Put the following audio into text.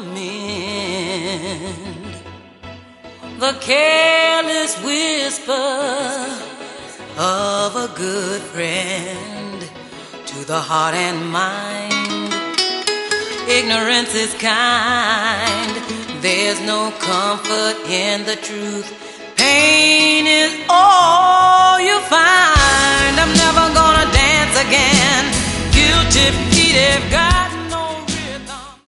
mend. The careless whisper of a good friend to the heart and mind. Ignorance is kind. There's no comfort in the truth. Pain is all